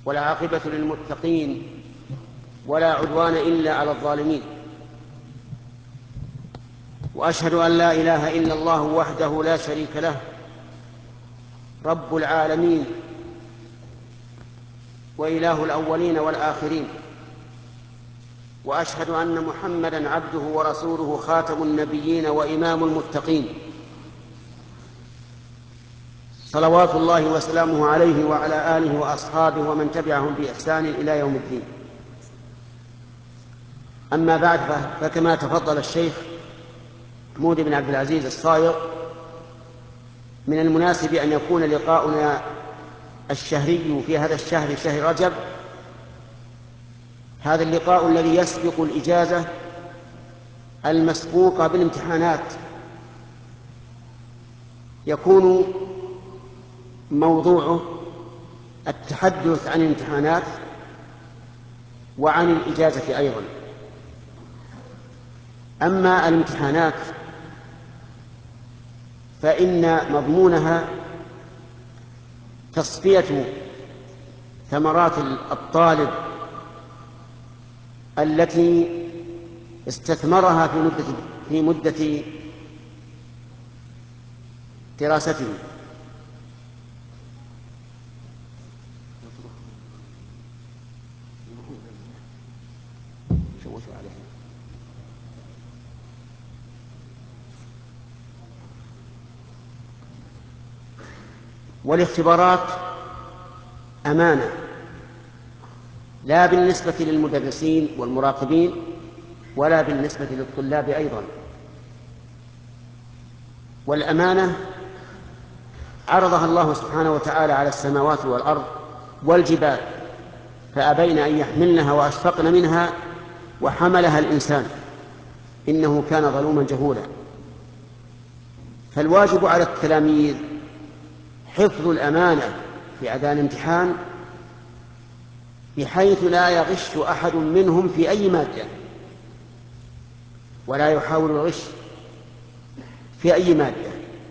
والعاقبة للمتقين ولا عدوان إلا على الظالمين، وأشهد أن لا إله إلا الله وحده لا شريك له رب العالمين وإله الأولين والآخرين، وأشهد أن محمدًا عبده ورسوله خاتم النبيين وإمام المتقين، صلوات الله وسلامه عليه وعلى آله وأصحابه ومن تبعهم بإحسان إلى يوم الدين. أما بعد، فكما تفضل الشيخ محمود بن عبد العزيز الصايغ، من المناسب أن يكون لقاؤنا الشهري في هذا الشهر، شهر رجب، هذا اللقاء الذي يسبق الإجازة المسبوقة بالامتحانات، يكون موضوعه التحدث عن الامتحانات وعن الإجازة أيضا. أما الامتحانات فإن مضمونها تصفية ثمرات الطالب التي استثمرها في مدة دراسته. والاختبارات أمانة، لا بالنسبة للمدرسين والمراقبين ولا بالنسبة للطلاب أيضا. والأمانة عرضها الله سبحانه وتعالى على السماوات والأرض والجبال، فأبين أن يحملنها وأشفقن منها وحملها الإنسان إنه كان ظلوما جهولا. فالواجب على التلاميذ حفظ الأمانة في أداء الامتحان، بحيث لا يغش أحد منهم في أي مادة، ولا يحاول الغش في أي مادة،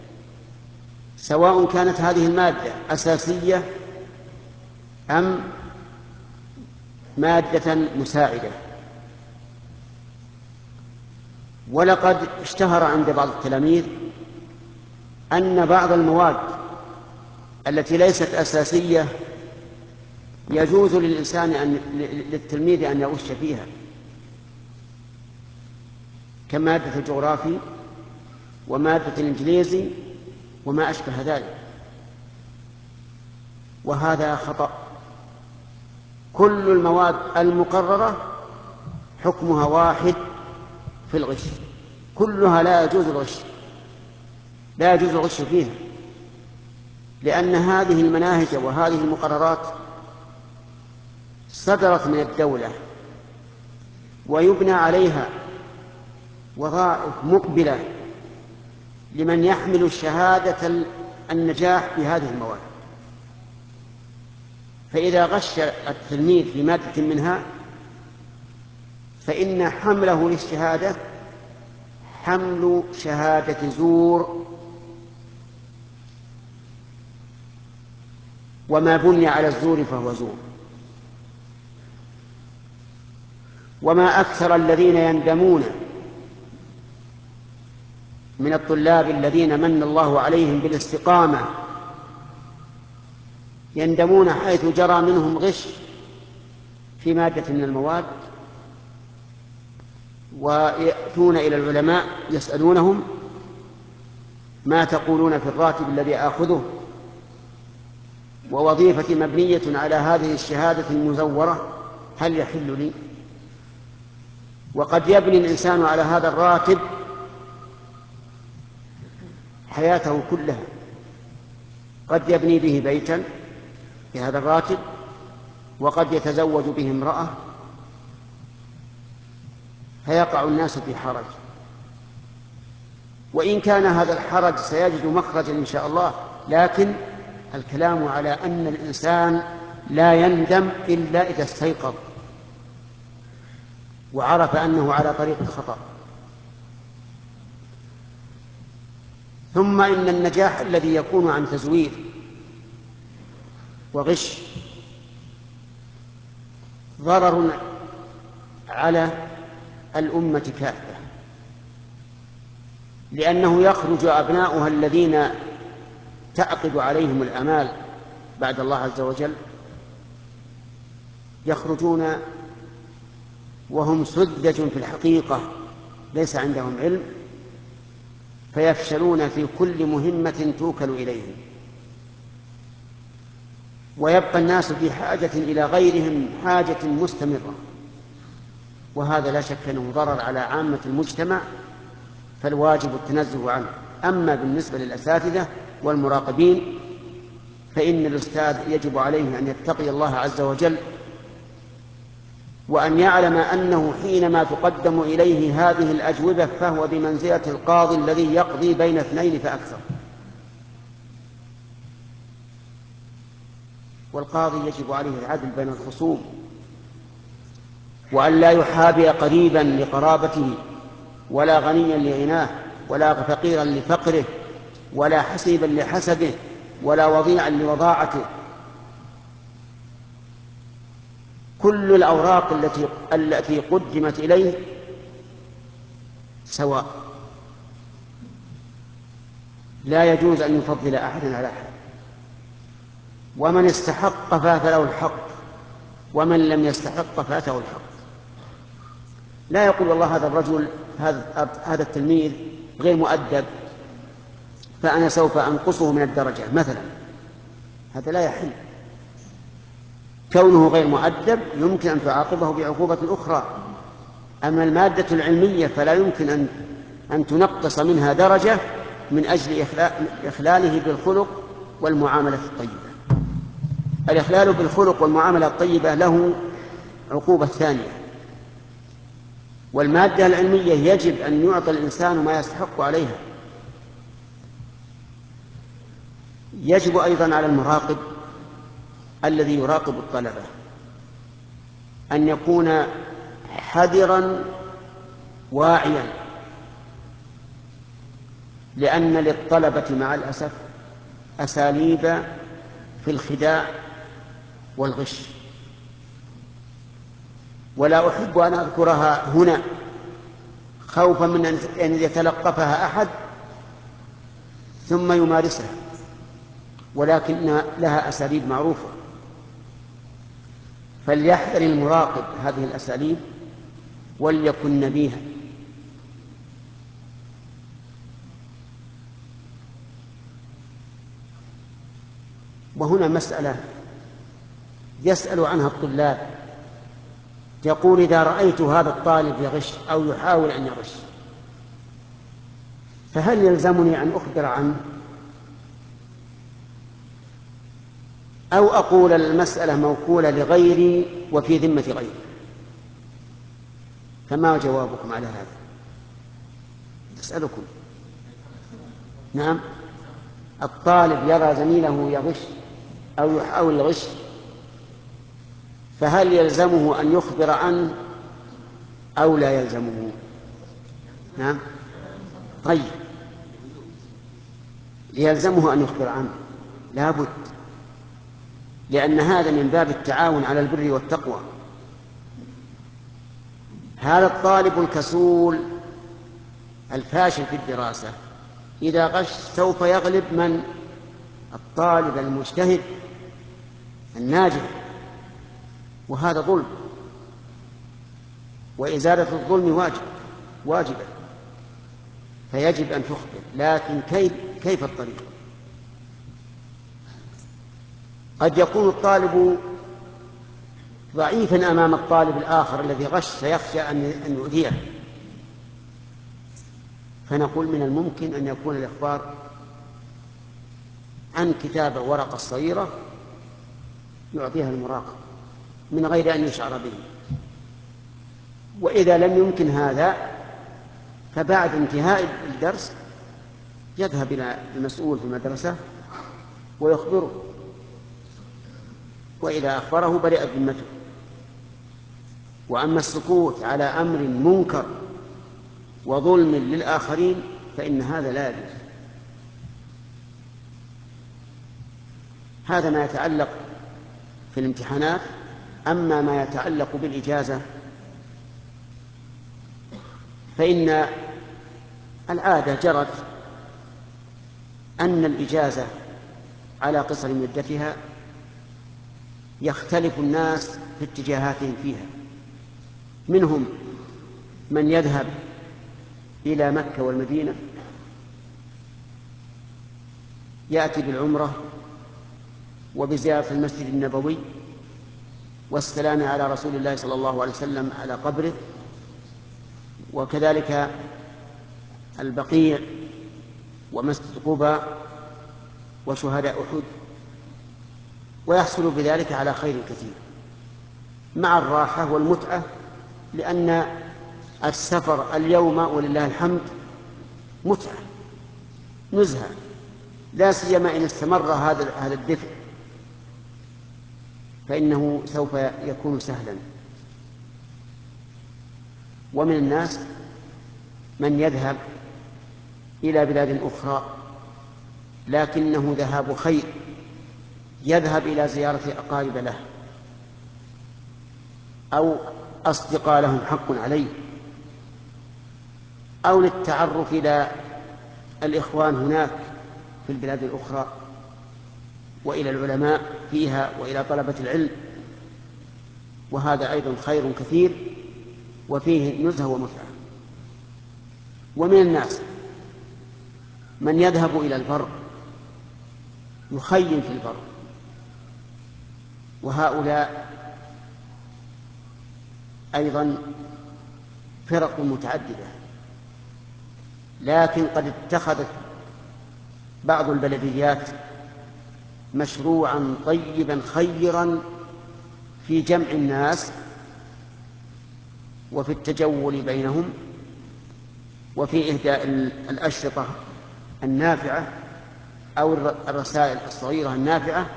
سواء كانت هذه المادة أساسية أم مادة مساعدة. ولقد اشتهر عند بعض التلاميذ أن بعض المواد التي ليست أساسية يجوز للتلميذ أن يغش فيها، كمادة الجغرافي ومادة الإنجليزي وما أشبه ذلك، وهذا خطأ. كل المواد المقررة حكمها واحد في الغش، كلها لا يجوز الغش فيها، لأن هذه المناهج وهذه المقررات صدرت من الدولة ويبنى عليها وظائف مقبلة لمن يحمل شهادة النجاح في هذه المواد. فإذا غش التلميذ في مادة منها فإن حمله للشهادة حمل شهادة زور، وما بني على الزور فهو زور. وما أكثر الذين يندمون من الطلاب الذين من الله عليهم بالاستقامة، يندمون حيث جرى منهم غش في مادة من المواد، ويأتون إلى العلماء يسألونهم: ما تقولون في الراتب الذي آخذه ووظيفتي مبنية على هذه الشهادة المزورة، هل يحل لي؟ وقد يبني الإنسان على هذا الراتب حياته كلها، قد يبني به بيتا بهذا الراتب، وقد يتزوج به امرأة، فيقع الناس في حرج. وإن كان هذا الحرج سيجد مخرجا إن شاء الله، لكن الكلام على أن الإنسان لا يندم إلا إذا استيقظ وعرف أنه على طريق الخطأ. ثم إن النجاح الذي يكون عن تزوير وغش ضرر على الأمة كافة، لأنه يخرج أبناؤها الذين تعقد عليهم الآمال بعد الله عز وجل، يخرجون وهم سذج في الحقيقة، ليس عندهم علم، فيفشلون في كل مهمة توكل إليهم، ويبقى الناس في حاجة إلى غيرهم حاجة مستمرة، وهذا لا شك أنه ضرر على عامة المجتمع، فالواجب التنزه عنه. أما بالنسبة للأساتذة والمراقبين فإن الأستاذ يجب عليه أن يتقي الله عز وجل، وأن يعلم أنه حينما تقدم إليه هذه الأجوبة فهو بمنزلة القاضي الذي يقضي بين اثنين فأكثر، والقاضي يجب عليه العدل بين الخصوم، وأن لا يحابي قريبا لقرابته، ولا غنيا لغناه، ولا فقيرا لفقره، ولا حسيبا لحسبه، ولا وضيعا لوضاعته. كل الأوراق التي قدمت إليه سواء، لا يجوز أن يفضل أحد على أحد، ومن استحق فاته الحق، ومن لم يستحق فاته الحق. لا يقول والله هذا الرجل هذا التلميذ غير مؤدب فأنا سوف أنقصه من الدرجة مثلا، هذا لا يحل. كونه غير مؤدب يمكن أن تعاقبه بعقوبة أخرى، أما المادة العلمية فلا يمكن أن تنقص منها درجة من أجل إخلاله بالخلق والمعاملة الطيبة. الإخلال بالخلق والمعاملة الطيبة له عقوبة ثانية، والمادة العلمية يجب أن يعطى الإنسان ما يستحق عليها. يجب أيضا على المراقب الذي يراقب الطلبة أن يكون حذرا واعيا، لأن للطلبة مع الأسف أساليب في الخداع والغش، ولا أحب أن أذكرها هنا خوفا من أن يتلقفها أحد ثم يمارسها، ولكن لها أساليب معروفة، فليحذر المراقب هذه الأساليب وليكن نبيها. وهنا مسألة يسأل عنها الطلاب، يقول إذا رأيت هذا الطالب يغش أو يحاول أن يغش فهل يلزمني أن أخبر عنه أو أقول المسألة موكولة لغيري وفي ذمة غيري؟ فما جوابكم على هذا؟ أسألكم. نعم، الطالب يرى زميله يغش أو يحاول الغش فهل يلزمه أن يخبر عنه أو لا يلزمه؟ نعم، طيب، يلزمه أن يخبر عنه لا بد، لأن هذا من باب التعاون على البر والتقوى. هذا الطالب الكسول الفاشل في الدراسة إذا غش سوف يغلب من؟ الطالب المجتهد الناجح، وهذا ظلم، وإزالة الظلم واجبة، فيجب أن تخبر، لكن كيف الطريق؟ قد يكون الطالب ضعيفا أمام الطالب الآخر الذي غش سيخشى أن يؤذيه، فنقول من الممكن أن يكون الإخبار عن كتابة ورقة صغيرة يعطيها المراقب من غير أن يشعر به. وإذا لم يمكن هذا فبعد انتهاء الدرس يذهب إلى المسؤول في المدرسة ويخبره، وإذا أخبره برئت ذمته. وأما السكوت على أمر منكر وظلم للآخرين فإن هذا لا يجوز. هذا ما يتعلق في الامتحانات أما ما يتعلق بالإجازة فإن العادة جرت أن الإجازة على قصر مدتها يختلف الناس في اتجاهاتهم فيها. منهم من يذهب إلى مكة والمدينة يأتي بالعمرة وبزيارة المسجد النبوي والسلام على رسول الله صلى الله عليه وسلم على قبره، وكذلك البقيع ومسجد قباء وشهداء أحد، ويحصل بذلك على خير كثير مع الراحة والمتعة، لأن السفر اليوم ولله الحمد متعة نزهة، لا سيما إن استمر هذا الدفء فإنه سوف يكون سهلا. ومن الناس من يذهب إلى بلاد أخرى لكنه ذهاب خير، يذهب إلى زيارة أقارب له أو أصدقاء لهم حق عليه، أو للتعرف إلى الإخوان هناك في البلاد الأخرى وإلى العلماء فيها وإلى طلبة العلم، وهذا أيضا خير كثير وفيه نزهة ومتعة. ومن الناس من يذهب إلى البر يخيم في البر، وهؤلاء أيضا فرق متعددة، لكن قد اتخذت بعض البلديات مشروعا طيبا خيرا في جمع الناس وفي التجول بينهم وفي إهداء الأشرطة النافعة أو الرسائل الصغيرة النافعة،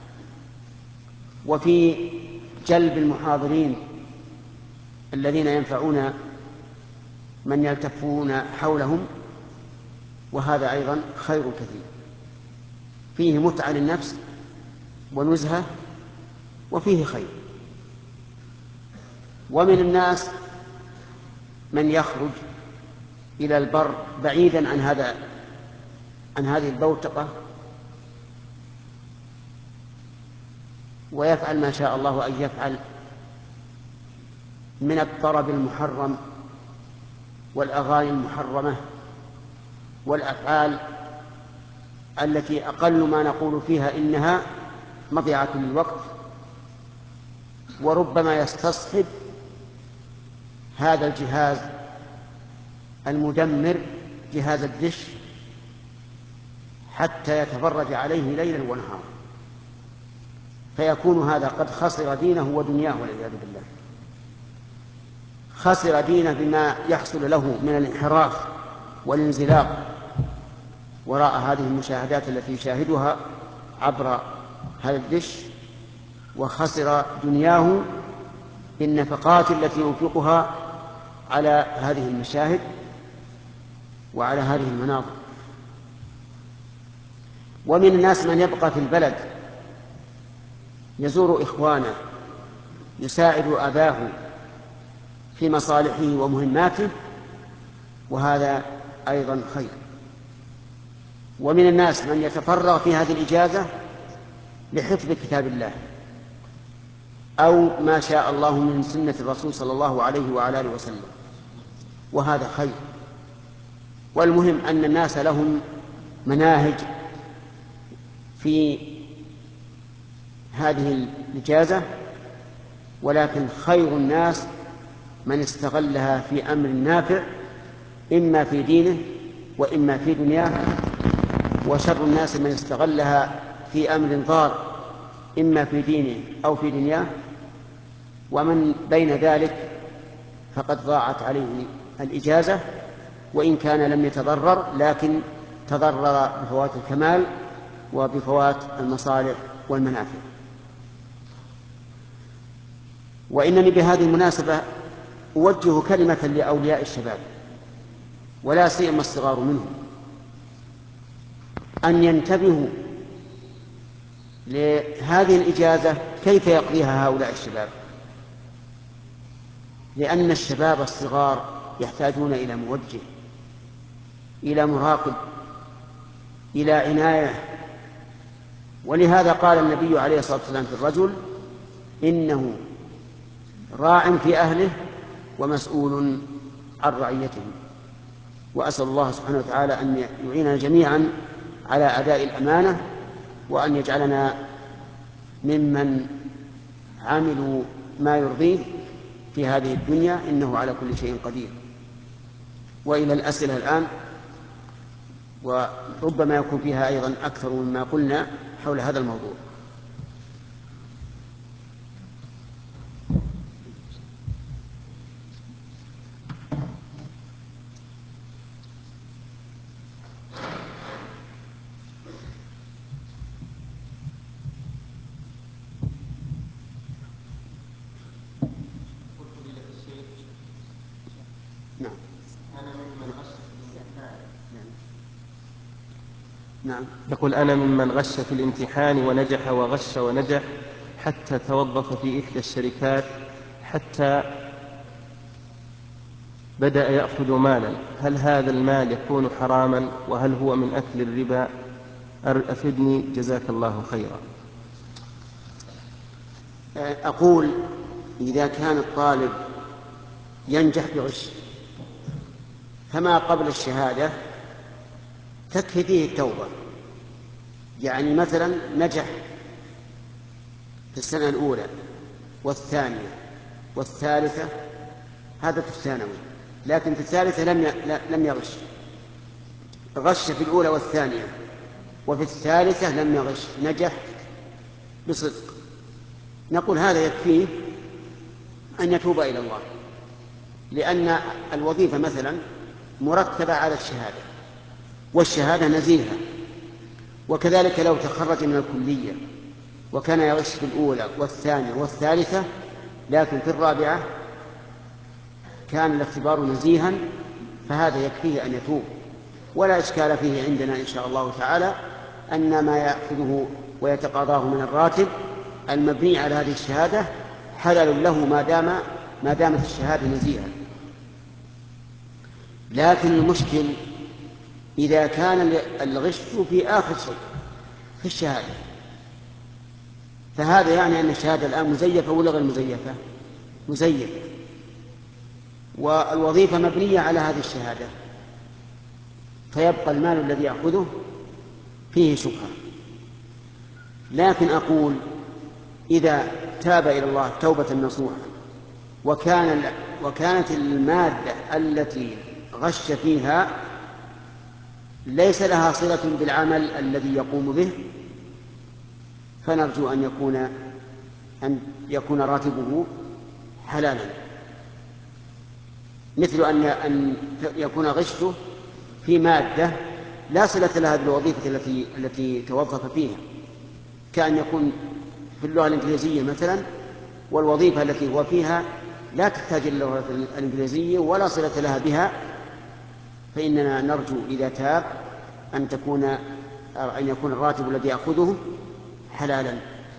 وفي جلب المحاضرين الذين ينفعون من يلتفون حولهم، وهذا أيضا خير كثير فيه متعة للنفس ونزهة وفيه خير. ومن الناس من يخرج إلى البر بعيدا عن هذه البوتقة ويفعل ما شاء الله أن يفعل من الطرب المحرم والأغاني المحرمة والأفعال التي أقل ما نقول فيها إنها مضيعة للوقت، وربما يستصحب هذا الجهاز المدمر جهاز الدش حتى يتفرج عليه ليلا ونهارا، فيكون هذا قد خسر دينه ودنياه والعياذ بالله. خسر دينه بما يحصل له من الانحراف والانزلاق وراء هذه المشاهدات التي يشاهدها عبر هذا الدش، وخسر دنياه بالنفقات التي ينفقها على هذه المشاهد وعلى هذه المناظر. ومن الناس من يبقى في البلد يزور إخوانه، يساعد أباه في مصالحه ومهماته، وهذا أيضا خير. ومن الناس من يتفرغ في هذه الإجازة لحفظ كتاب الله أو ما شاء الله من سنة الرسول صلى الله عليه وعلى آله وسلم، وهذا خير. والمهم أن الناس لهم مناهج في هذه الإجازة، ولكن خير الناس من استغلها في أمر نافع إما في دينه وإما في دنياه، وشر الناس من استغلها في أمر ضار إما في دينه أو في دنياه، ومن بين ذلك فقد ضاعت عليه الإجازة، وإن كان لم يتضرر لكن تضرر بفوات الكمال وبفوات المصالح والمنافع. وإنني بهذه المناسبة أوجه كلمة لأولياء الشباب ولا سيما الصغار منهم أن ينتبهوا لهذه الإجازة كيف يقضيها هؤلاء الشباب؟ لأن الشباب الصغار يحتاجون إلى موجه، إلى مراقب، إلى عناية. ولهذا قال النبي عليه الصلاة والسلام في الرجل: إنه راع في أهله ومسؤول عن رعيته. وأسأل الله سبحانه وتعالى أن يعيننا جميعا على أداء الأمانة، وأن يجعلنا ممن عملوا ما يرضيه في هذه الدنيا، إنه على كل شيء قدير. وإلى الأسئلة الآن، وربما يكون فيها أيضا أكثر مما قلنا حول هذا الموضوع. نعم. يقول: أنا ممن غش في الامتحان ونجح وغش ونجح، حتى توظف في إحدى الشركات، حتى بدأ يأخذ مالا. هل هذا المال يكون حراما؟ وهل هو من أكل الربا؟ أفدني جزاك الله خيرا. أقول: إذا كان الطالب ينجح بغش فما قبل الشهادة تكفي فيه التوبة. يعني مثلا نجح في السنة الأولى والثانية والثالثة، هذا في الثانوي، لكن في الثالثة لم يغش، غش في الأولى والثانية، وفي الثالثة لم يغش، نجح بصدق. نقول هذا يكفيه أن يتوب إلى الله، لأن الوظيفة مثلا مرتبة على الشهادة، والشهادة نزيهة. وكذلك لو تخرج من الكلية وكان يغش في الأولى والثانية والثالثة، لكن في الرابعة كان الاختبار نزيها، فهذا يكفيه أن يتوب، ولا إشكال فيه عندنا إن شاء الله تعالى أن ما يأخذه ويتقاضاه من الراتب المبني على هذه الشهادة حلال له ما دامت الشهادة نزيهة. لكن المشكل إذا كان الغش في آخر شيء في الشهادة، فهذا يعني أن الشهادة الآن مزيفة ولا غير مزيفة؟ مزيفة، والوظيفة مبنية على هذه الشهادة، فيبقى المال الذي يأخذه فيه شبهة. لكن أقول: إذا تاب إلى الله توبة نصوحة وكانت المادة التي غش فيها ليس لها صلة بالعمل الذي يقوم به، فنرجو أن يكون راتبه حلالا، مثل أن يكون غشه في مادة لا صلة لها بالوظيفة التي توظف فيها، كأن يكون في اللغة الإنجليزية مثلا، والوظيفة التي هو فيها لا تحتاج إلى اللغة الإنجليزية ولا صلة لها بها، فإننا نرجو إذا تاب أن يكون الراتب الذي يأخذه حلالا.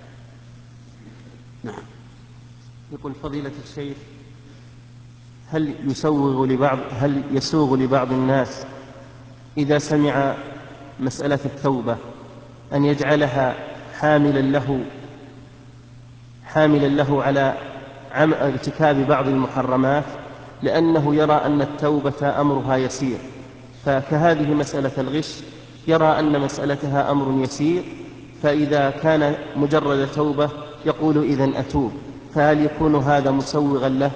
نعم. يقول: فضيلة الشيخ، هل يسوغ لبعض الناس إذا سمع مسألة التوبة أن يجعلها حاملا له على ارتكاب بعض المحرمات، لأنه يرى أن التوبة أمرها يسير؟ فكهذه مسألة الغش يرى أن مسألتها أمر يسير، فإذا كان مجرد توبة يقول: إذن أتوب. فهل يكون هذا مسوغا له؟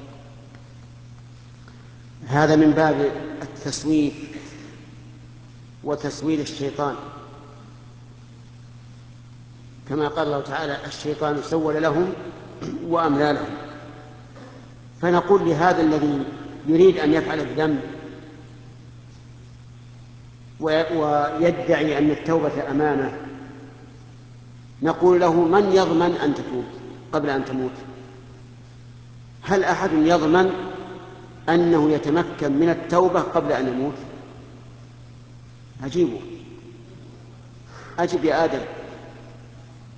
هذا من باب التسويف وتسويل الشيطان، كما قال الله تعالى: الشيطان سول لهم وأملى لهم. فنقول لهذا الذي يريد أن يفعل الذنب ويدعي أن التوبة أمانة، نقول له: من يضمن أن تتوب قبل أن تموت؟ هل أحد يضمن أنه يتمكن من التوبة قبل أن يموت؟ أجب يا آدم.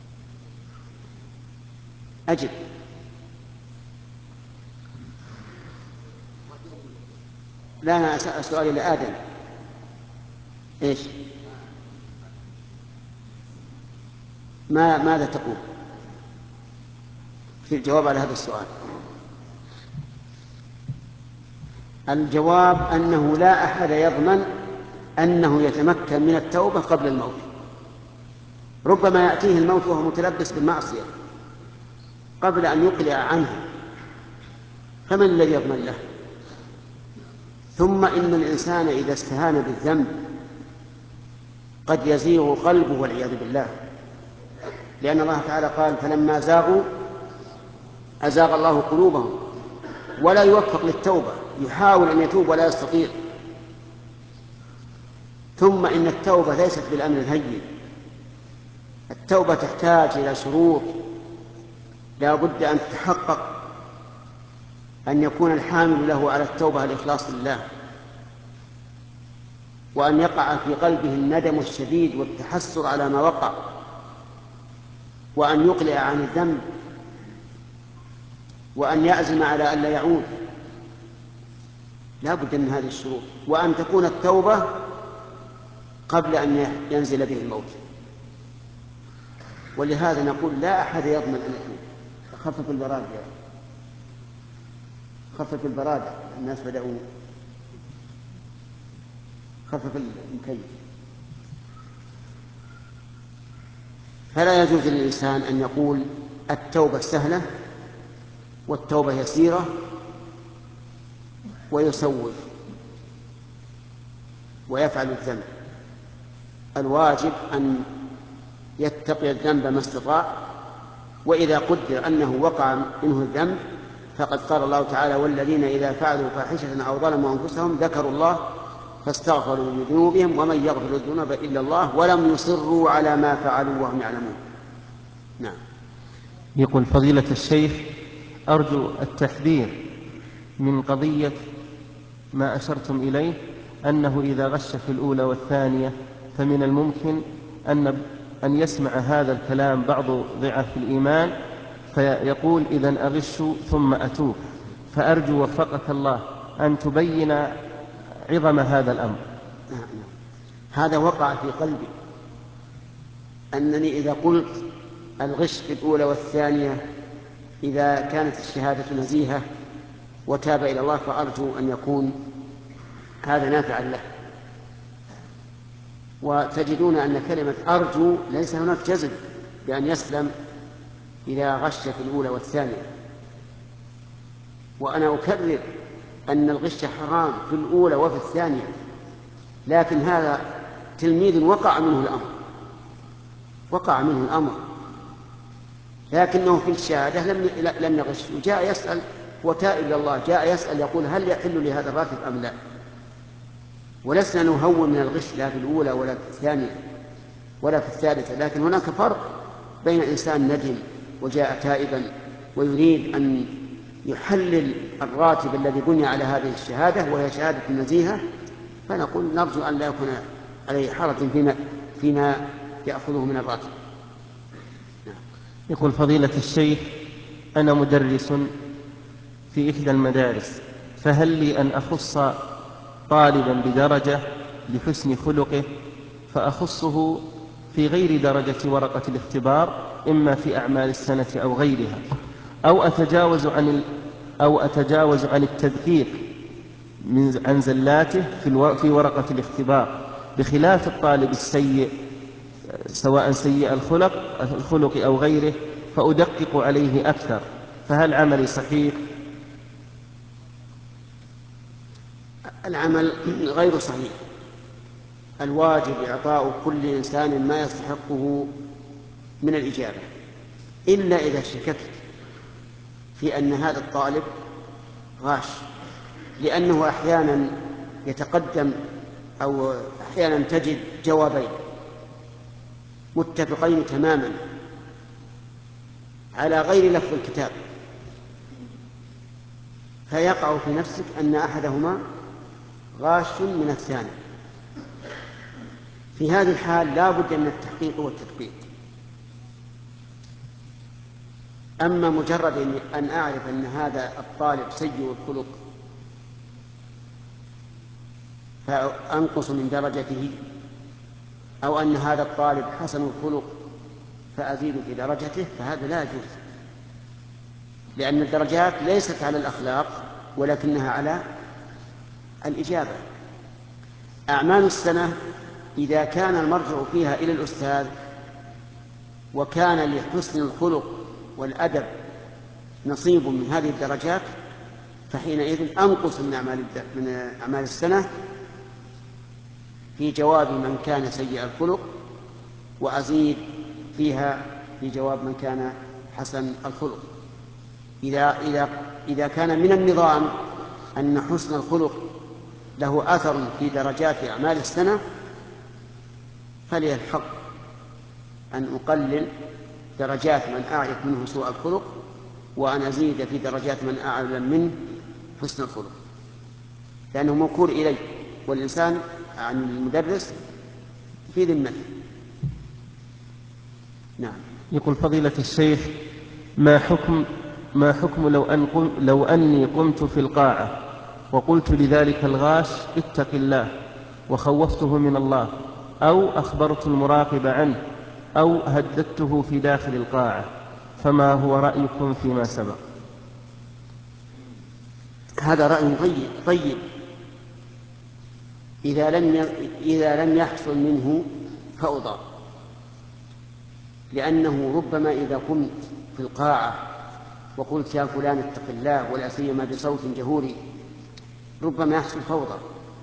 أجب. لا، أنا أسأل سؤالي لآدم. إيش؟ ماذا تقول في الجواب على هذا السؤال؟ الجواب أنه لا أحد يضمن أنه يتمكن من التوبة قبل الموت. ربما يأتيه الموت وهو متلبس بالمعصية قبل أن يقلع عنه، فمن الذي يضمن له؟ ثم إن الإنسان إذا استهان بالذنب قد يزيغ قلبه والعياذ بالله، لأن الله تعالى قال: فلما زاغوا أزاغ الله قلوبهم، ولا يوفق للتوبة، يحاول أن يتوب ولا يستطيع. ثم إن التوبة ليست بالأمر الهين، التوبة تحتاج إلى شروط لا بد أن تتحقق، أن يكون الحامل له على التوبة الإخلاص لله، وأن يقع في قلبه الندم الشديد والتحسر على ما وقع، وأن يقلع عن الذنب، وأن يعزم على أن لا يعود. لا بد من هذه الشروط، وأن تكون التوبة قبل أن ينزل به الموت. ولهذا نقول لا أحد يضمن أن يتوب. خفف البراد يا خفف البراد، الناس بدأوا. خفف المكيف. فلا يجوز للإنسان أن يقول التوبة سهلة والتوبة يسيرة ويسوف ويفعل الذنب. الواجب أن يتقي الذنب ما استطاع، وإذا قدر أنه وقع منه الذنب فقد قال الله تعالى: والذين إذا فعلوا فاحشة أو ظلموا أنفسهم ذكروا الله فاستغفروا لذنوبهم ومن يغفر الذنوب إلا الله ولم يصروا على ما فعلوا وهم يعلمون. نعم. يقول فضيلة الشيخ: أرجو التحذير من قضية ما أشرتم إليه، أنه إذا غش في الأولى والثانية فمن الممكن أن يسمع هذا الكلام بعض ضعاف الإيمان فيقول: إذن أغش ثم أتوب. فأرجو وفقك الله أن تبين عظم هذا الأمر. هذا وقع في قلبي، أنني إذا قلت الغش في الأولى والثانية إذا كانت الشهادة نزيهة وتاب إلى الله، فأرجو أن يكون هذا نافعا له. وتجدون أن كلمة أرجو ليس هناك جزم بأن يسلم إذا غش في الأولى والثانية. وأنا أكرر أن الغش حرام في الأولى وفي الثانية، لكن هذا تلميذ وقع منه الأمر لكنه في الشهادة لم يغش، وجاء يسأل وتائب إلى الله، جاء يسأل يقول: هل يحل لي هذا الراتب أم لا؟ ولسنا نهون من الغش لا في الأولى ولا في الثانية ولا في الثالثة، لكن هناك فرق بين إنسان ندم وجاء تائبا ويريد أن يحلل الراتب الذي بني على هذه الشهادة وهي شهادة نزيهة، فنقول نرجو أن لا يكون عليه حرج فيما يأخذه من الراتب. يقول فضيلة الشيخ: أنا مدرس في إحدى المدارس، فهل لي أن أخص طالبا بدرجة لحسن خلقه فأخصه في غير درجة ورقة الاختبار، إما في أعمال السنة أو غيرها، أو أتجاوز عن التدقيق عن زلاته في ورقة الاختبار، بخلاف الطالب السيء سواء سيء الخلق أو غيره، فأدقق عليه أكثر، فهل عملي صحيح؟ العمل غير صحيح. الواجب إعطاء كل إنسان ما يستحقه من الإجابة، إلا إذا شككت في أن هذا الطالب غاش، لأنه أحيانا يتقدم أو أحيانا تجد جوابين متفقين تماما على غير لفظ الكتاب، فيقع في نفسك أن أحدهما غاش من الثاني. في هذه الحال لا بد من التحقيق والتدقيق. أما مجرد أن أعرف أن هذا الطالب سيء الخلق فأنقص من درجته، أو أن هذا الطالب حسن الخلق فأزيد في درجته، فهذا لا يجوز، لأن الدرجات ليست على الأخلاق ولكنها على الإجابة. أعمال السنة إذا كان المرجع فيها إلى الأستاذ وكان لحسن الخلق والأدب نصيب من هذه الدرجات، فحينئذ أنقص من أعمال السنة في جواب من كان سيء الخلق، وأزيد فيها في جواب من كان حسن الخلق. إذا كان من النظام أن حسن الخلق له أثر في درجات أعمال السنة، فلي الحق أن أقلل درجات من أعرف منه سوء الخلق، وأن أزيد في درجات من أعلم منه حسن الخلق، لأنه موكول إليه، والإنسان عن المدرس في ذمته. نعم. يقول فضيلة الشيخ: ما حكم لو أني قمت في القاعة وقلت لذلك الغاش اتق الله وخوفته من الله، أو أخبرت المراقب عنه، أو هددته في داخل القاعة، فما هو رأيكم فيما سبق؟ هذا رأي طيب إذا لم يحصل منه فوضى، لأنه ربما إذا قمت في القاعة وقلت يا فلان اتق الله ولا سيما بصوت جهوري ربما يحصل فوضى،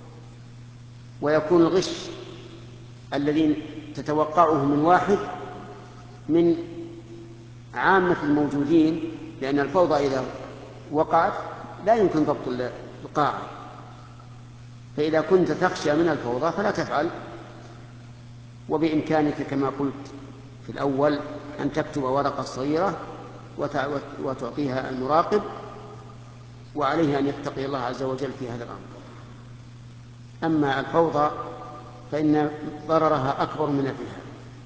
ويكون الغش الذي تتوقعه من واحد من عامة الموجودين، لأن الفوضى إذا وقعت لا يمكن ضبط القاعة، فإذا كنت تخشى من الفوضى فلا تفعل، وبإمكانك كما قلت في الأول أن تكتب ورقة صغيرة وتعطيها المراقب، وعليه أن يتقي الله عز وجل في هذا الأمر. أما الفوضى فإن ضررها أكبر من نفعها.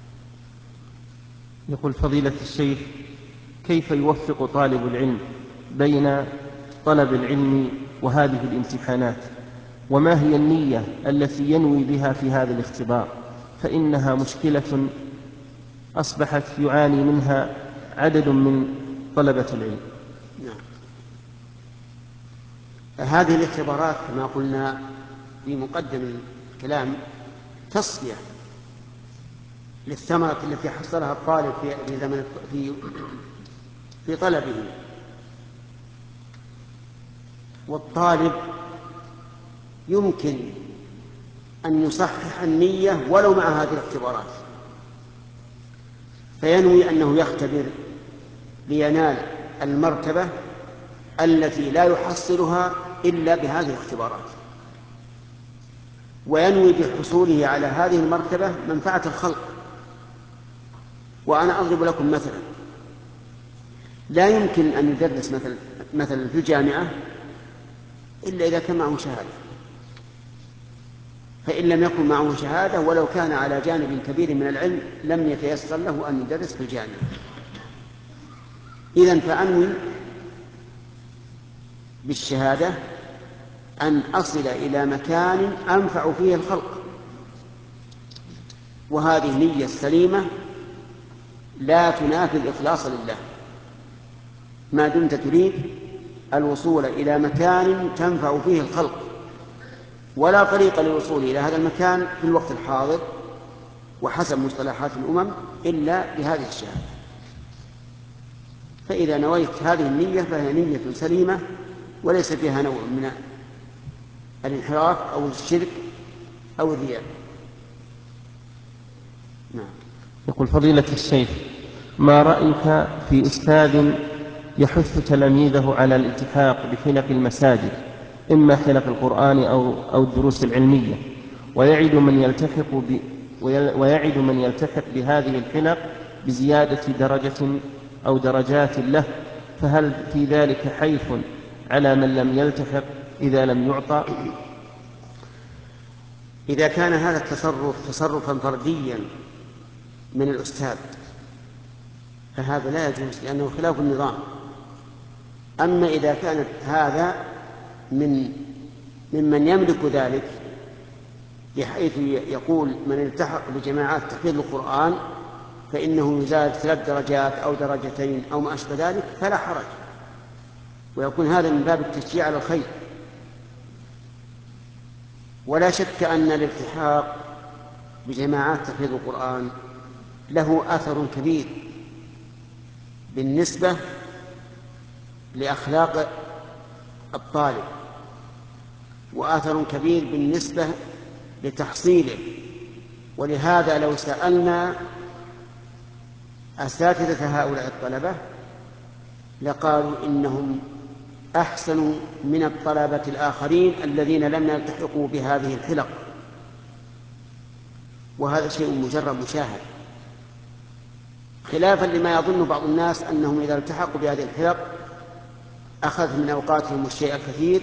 يقول فضيلة الشيخ: كيف يوفق طالب العلم بين طلب العلم وهذه الامتحانات؟ وما هي النية التي ينوي بها في هذا الاختبار؟ فإنها مشكلة أصبحت يعاني منها عدد من طلبة العلم. نعم. هذه الاختبارات كما قلنا في مقدم الكلام تصفية للثمرة التي حصلها الطالب في طلبه، والطالب يمكن أن يصحح النية ولو مع هذه الاختبارات، فينوي أنه يختبر لينال المرتبة التي لا يحصلها إلا بهذه الاختبارات، وينوي بحصوله على هذه المرتبة منفعة الخلق. وأنا أضرب لكم مثلا: لا يمكن أن يدرس مثلا في الجامعة إلا إذا كان معه شهادة، فإن لم يكن معه شهادة ولو كان على جانب كبير من العلم لم يتيسر له أن يدرس في الجامعة. إذن فأنوي بالشهادة أن أصل إلى مكان أنفع فيه الخلق، وهذه النية السليمة لا تنافي الإخلاص لله، ما دمت تريد الوصول إلى مكان تنفع فيه الخلق، ولا طريق للوصول إلى هذا المكان في الوقت الحاضر وحسب مصطلحات الأمم إلا بهذه الشهادة. فإذا نويت هذه النية فهي نية سليمة وليس فيها نوع من الانحراف أو الشرك أو الرياء. نعم. يقول فضيلة الشيخ: ما رأيك في أستاذ يحث تلاميذه على الالتحاق بحلق المساجد، إما حلق القرآن أو الدروس العلمية، ويعد من يلتحق بهذه الحلق بزيادة درجة أو درجات له، فهل في ذلك حيف على من لم يلتحق إذا لم يعطى؟ إذا كان هذا التصرف تصرفا فرديا من الأستاذ فهذا لا يجوز لأنه خلاف النظام. أما إذا كانت هذا ممن يملك ذلك بحيث يقول من التحق بجماعات تحفيظ القرآن فإنه يزاد 3 درجات أو 2 درجات أو ما أشبه ذلك فلا حرج، ويكون هذا من باب التشجيع على الخير. ولا شك أن الالتحاق بجماعات تحفيظ القرآن له أثر كبير بالنسبة لأخلاق الطالب، وأثر كبير بالنسبة لتحصيله. ولهذا لو سألنا أساتذة هؤلاء الطلبة لقالوا إنهم أحسن من الطلبة الآخرين الذين لم يلتحقوا بهذه الحلق، وهذا شيء مجرد مشاهد، خلافا لما يظن بعض الناس أنهم إذا التحقوا بهذه الحلق أخذ من أوقاتهم الشيء الكثير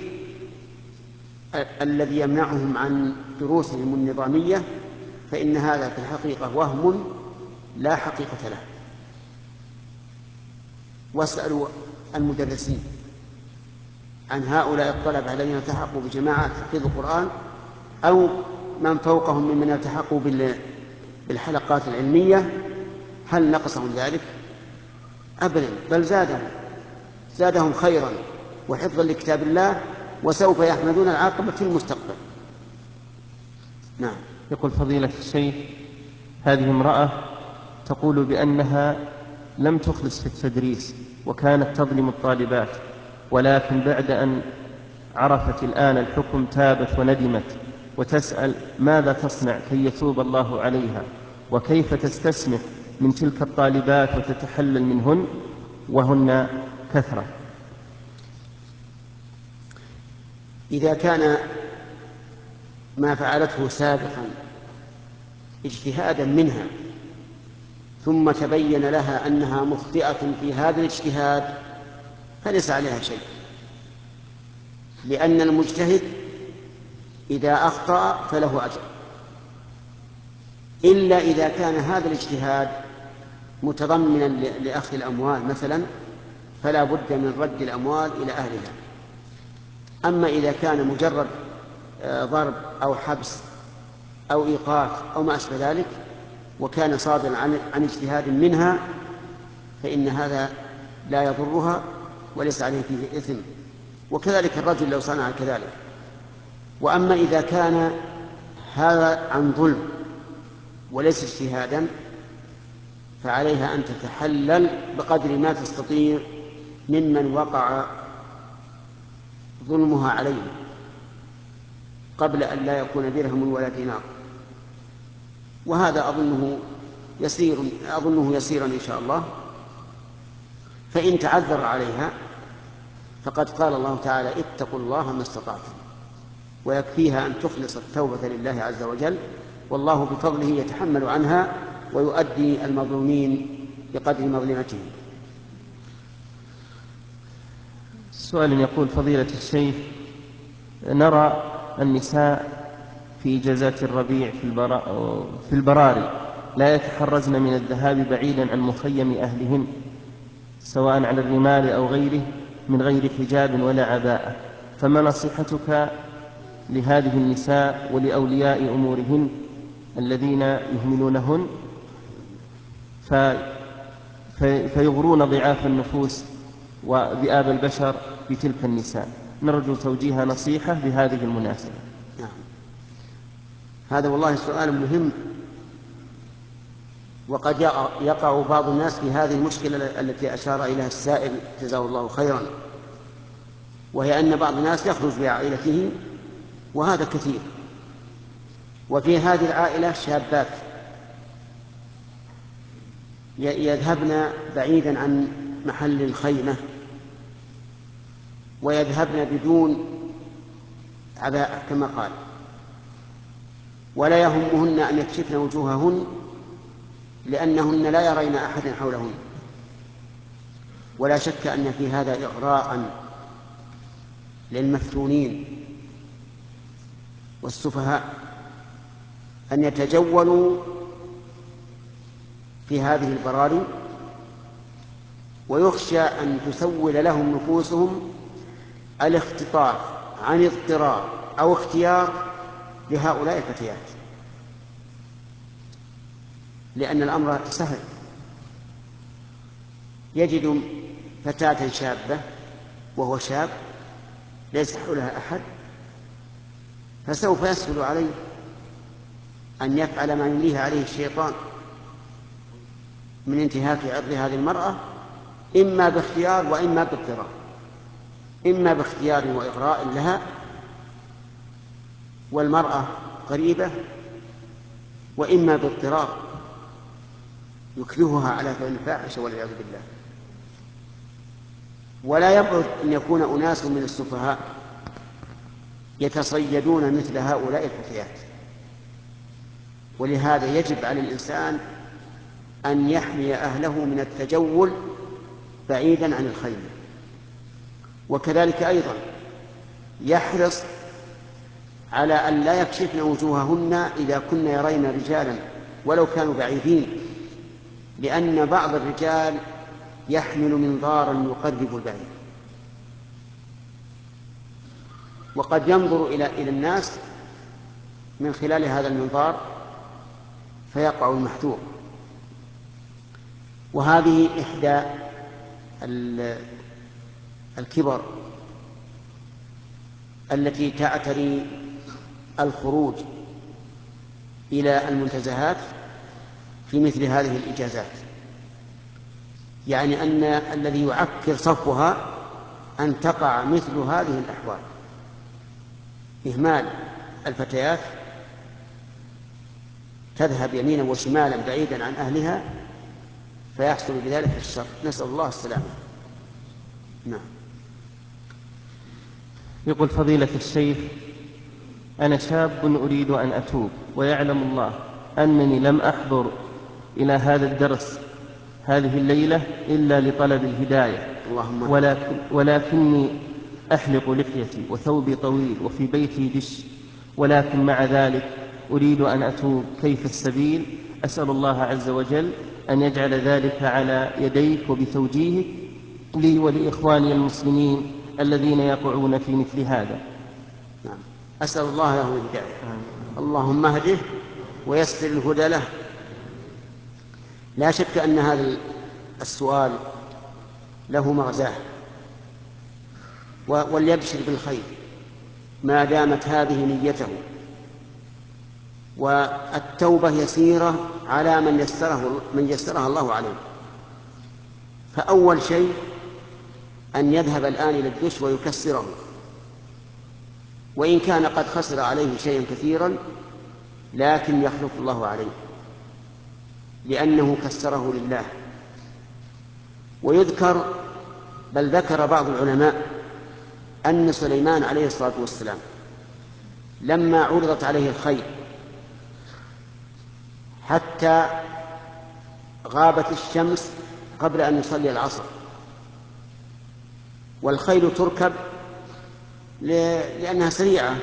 الذي يمنعهم عن دروسهم النظامية، فإن هذا في الحقيقة وهم لا حقيقة له. واسألوا المدرسين عن هؤلاء الطلبة الذين التحقوا بجماعات تحفيظ القرآن أو من فوقهم ممن التحقوا بالحلقات العلمية، هل نقصهم ذلك؟ أبدا، بل زادهم خيرا وحفظا لكتاب الله، وسوف يحمدون العاقبة في المستقبل. نعم. يقول فضيلة الشيخ: هذه امرأة تقول بأنها لم تخلص في التدريس وكانت تظلم الطالبات، ولكن بعد أن عرفت الآن الحكم تابت وندمت، وتسأل ماذا تصنع كي يتوب الله عليها، وكيف تستسمح من تلك الطالبات وتتحلل منهن وهن كثرة. إذا كان ما فعلته سابقا اجتهادا منها ثم تبين لها أنها مخطئة في هذا الاجتهاد فليس عليها شيء، لأن المجتهد إذا أخطأ فله أجر، إلا إذا كان هذا الاجتهاد متضمنا لأخذ الأموال مثلا، فلا بد من رد الأموال إلى أهلها. أما إذا كان مجرد ضرب أو حبس أو إيقاف أو ما أشبه ذلك وكان صادرا عن اجتهاد منها فإن هذا لا يضرها وليس عليه فيه إثم، وكذلك الرجل لو صنع كذلك. وأما إذا كان هذا عن ظلم وليس اجتهادا فعليها أن تتحلل بقدر ما تستطيع ممن وقع ظلمها عليه قبل أن لا يكون درهم ولا دينار، وهذا أظنه يسيرا إن شاء الله. فإن تعذر عليها فقد قال الله تعالى: اتقوا الله ما استطعتم، ويكفيها أن تخلص التوبة لله عز وجل، والله بفضله يتحمل عنها ويؤدي المظلومين بقدر مظلمتهم. سؤال يقول: فضيلة الشيخ، نرى النساء في إجازات الربيع في البراري لا يتحرزن من الذهاب بعيدا عن مخيم أهلهن سواء على الرمال أو غيره من غير حجاب ولا عباءة، فما نصيحتك لهذه النساء ولأولياء أمورهن الذين يهملونهن فيغرون ضعاف النفوس وذئاب البشر بتلك النساء؟ نرجو توجيه نصيحة بهذه المناسبة. نعم. هذا والله سؤال مهم، وقد يقع بعض الناس في هذه المشكلة التي أشار إليها السائل جزاه الله خيرا، وهي أن بعض الناس يخرج بعائلته، وهذا كثير. وفي هذه العائلة شابات يذهبن بعيدا عن محل الخيمة ويذهبن بدون عباءة كما قال، ولا يهمهن أن يكشفن وجوههن لأنهن لا يرين أحدا حولهن. ولا شك أن في هذا إغراء للمفتونين والسفهاء أن يتجولوا في هذه البراري ويخشى أن تسول لهم نفوسهم الاختطاف عن اضطرار أو اختيار لهؤلاء الفتيات، لأن الأمر سهل. يجد فتاة شابة وهو شاب ليس حولها أحد، فسوف يسهل عليه أن يفعل ما يمليه عليه الشيطان من انتهاك عرض هذه المرأة، إما باختيار وإما باضطرار، إما باختيار وإغراء لها والمرأة قريبة، وإما باضطرار يكرهها على فعل الفاحشة والعياذ بالله. ولا يبعد أن يكون أناس من السفهاء يتصيدون مثل هؤلاء الفتيات، ولهذا يجب على الإنسان أن يحمي أهله من التجول بعيدا عن الخيل، وكذلك أيضا يحرص على أن لا يكشفن وجوههن إذا كن يرين رجالا ولو كانوا بعيدين، لأن بعض الرجال يحمل منظارا يقرب البعيد، وقد ينظر إلى الناس من خلال هذا المنظار فيقع المحذور. وهذه إحدى الكبر التي تعتري الخروج إلى المنتزهات في مثل هذه الإجازات، يعني أن الذي يعكر صفها أن تقع مثل هذه الأحوال، إهمال الفتيات تذهب يمينا وشمالا بعيدا عن أهلها فيحصل بذلك الشر، نسأل الله السلامة. نعم. يقول فضيلة الشيخ: أنا شاب أريد أن أتوب، ويعلم الله أنني لم أحضر إلى هذا الدرس هذه الليلة إلا لطلب الهداية، ولكني أحلق لحيتي وثوبي طويل وفي بيتي دش، ولكن مع ذلك أريد أن أتوب، كيف السبيل؟ أسأل الله عز وجل أن يجعل ذلك على يديك وبتوجيهك لي ولإخواني المسلمين الذين يقعون في مثل هذا. نعم. أسأل الله له الهداية. اللهم اهده ويسر الهدى له. لا شك أن هذا السؤال له مغزاه، وليبشر بالخير ما دامت هذه نيته، والتوبة يسيرة على من يسرها الله عليه. فأول شيء أن يذهب الآن إلى الدش ويكسره، وإن كان قد خسر عليه شيئا كثيرا لكن يخلف الله عليه لأنه كسره لله. ويذكر بل ذكر بعض العلماء أن سليمان عليه الصلاة والسلام لما عرضت عليه الخيل حتى غابت الشمس قبل أن يصلي العصر، والخيل تركب لأنها سريعة،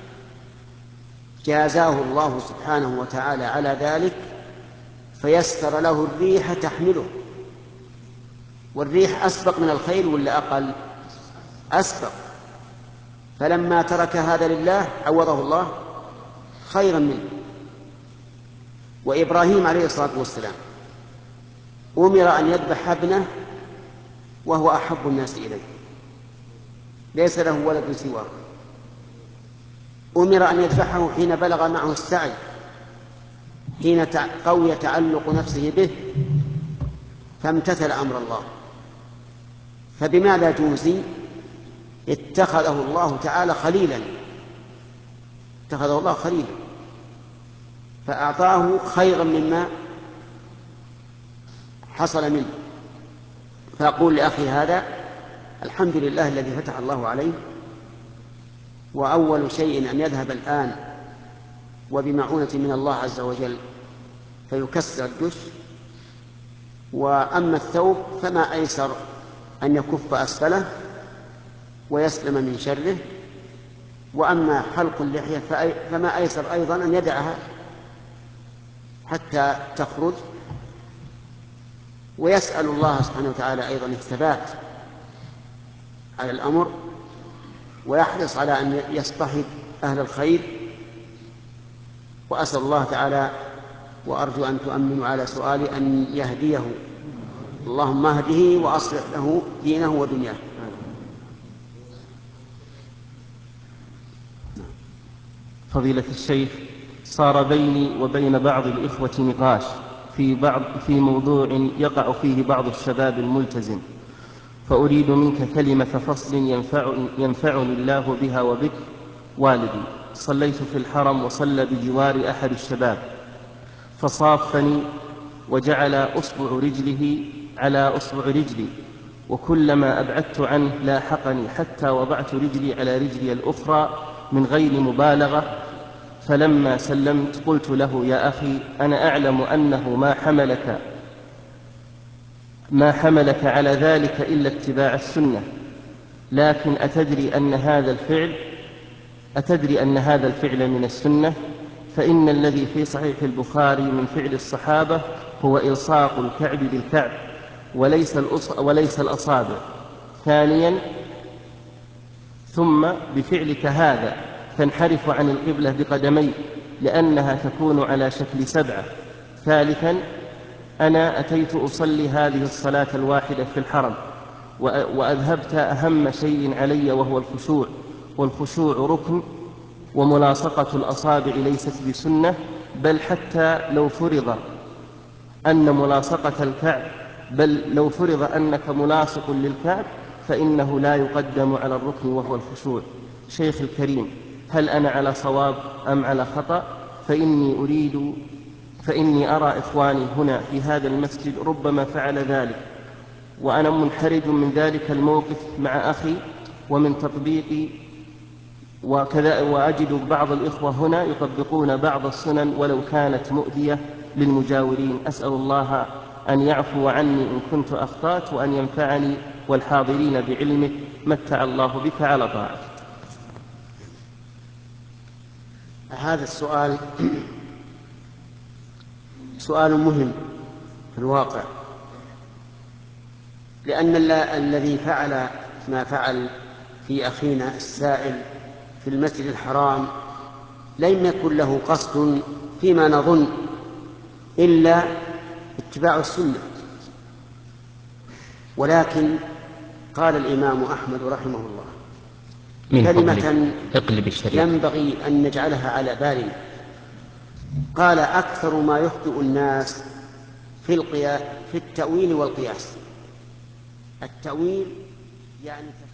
جازاه الله سبحانه وتعالى على ذلك فيسر له الريح تحمله. والريح أسبق من الخيل ولا أقل؟ أسبق. فلما ترك هذا لله عوضه الله خيرا منه. وإبراهيم عليه الصلاة والسلام أمر أن يذبح ابنه وهو أحب الناس إليه، ليس له ولد سواه، أمر أن يذبحه حين بلغ معه السعي، حين قوي تعلق نفسه به فامتثل أمر الله. فبماذا جوزي؟ اتخذه الله تعالى خليلا، اتخذه الله خليلا فأعطاه خيرا مما حصل منه. فأقول لأخي هذا الحمد لله الذي فتح الله عليه، وأول شيء أن يذهب الآن وبمعونة من الله عز وجل فيكسر الدش. وأما الثوب فما أيسر أن يكف أسفله ويسلم من شره، وأما حلق اللحية فما أيسر أيضا أن يدعها حتى تخرج ويسأل الله سبحانه وتعالى أيضا الثبات على الأمر، ويحرص على أن يصطحب أهل الخير. وأسأل الله تعالى وأرجو أن تؤمنوا على سؤالي أن يهديه، اللهم اهده وأصلح له دينه ودنياه. فضيلة الشيخ، صار بيني وبين بعض الإخوة نقاش في موضوع يقع فيه بعض الشباب الملتزم، فأريد منك كلمة فصل ينفعني الله بها وبك. والدي صليت في الحرم وصلى بجوار أحد الشباب، فصافني وجعل أصبع رجله على أصبع رجلي، وكلما أبعدت عنه لاحقني حتى وضعت رجلي على رجلي الأخرى من غير مبالغة. فلما سلمت قلت له: يا أخي، أنا أعلم أنه ما حملك على ذلك إلا اتباع السنة، لكن أتدري أن هذا الفعل من السنة؟ فإن الذي في صحيح البخاري من فعل الصحابة هو إلصاق الكعب بالكعب وليس الأصابع. ثانيا، ثم بفعلك هذا تنحرف عن القبلة بقدميك لأنها تكون على شكل 7. ثالثا، أنا أتيت أصلي هذه الصلاة الواحدة في الحرم وأذهبت أهم شيء علي وهو الخشوع، والخشوع ركن، وملاصقة الأصابع ليست بسنة، بل حتى لو فرض أنك ملاصق للكعب فإنه لا يقدم على الركن وهو الخشوع. شيخ الكريم، هل أنا على صواب أم على خطأ؟ فإني أرى إخواني هنا في هذا المسجد ربما فعل ذلك، وأنا منحرج من ذلك الموقف مع أخي ومن تطبيقي، وكذا وأجد بعض الإخوة هنا يطبقون بعض السنن ولو كانت مؤذية للمجاورين. أسأل الله أن يعفو عني إن كنت أخطأت، وأن ينفعني والحاضرين بعلمه. متع الله بك على طاعته. هذا السؤال سؤال مهم في الواقع، لأن الذي فعل ما فعل في أخينا السائل في المسجد الحرام لم يكن له قصد فيما نظن إلا اتباع السنة، ولكن قال الإمام أحمد رحمه الله كلمة ينبغي أن نجعلها على بالنا. قال: أكثر ما يخطئ الناس في التأويل والقياس. التأويل يعني